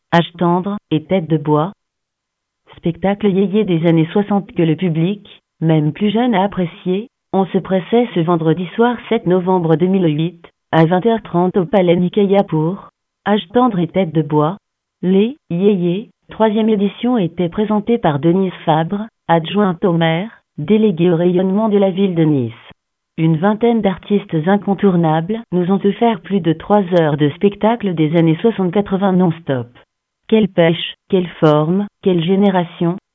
Âge tendre et tête de bois. Spectacle yéyé des années 60 que le public, même plus jeune, a apprécié. On se pressait ce vendredi soir 7 novembre 2008, à 20h30 au Palais Nicaïa pour Âge tendre et tête de bois. Les yéyés, 3e édition, était présentée par Denise Fabre, adjointe au maire, déléguée au rayonnement de la ville de Nice. Une vingtaine d'artistes incontournables nous ont offert plus de 3 heures de spectacle des années 60-80 non-stop. Quelle pêche, quelle forme, quelle génération,